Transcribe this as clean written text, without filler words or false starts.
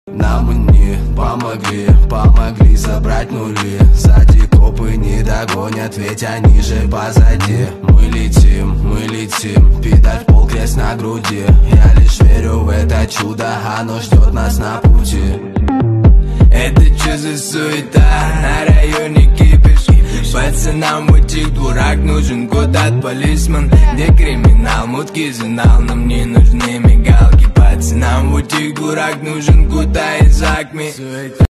Нам не помогли забрать нули. Сзади копы не догонят, ведь они же позади. Мы летим, педаль в пол, крест на груди. Я лишь верю в это чудо, оно ждет нас на пути. Это чё за суета, на районе кипиш? Пацанам в этих дурак нужен код от полисман. Где криминал, мутки знал, нам не нужны мигалки. Пацанам в этих дурак нужен куда из акми.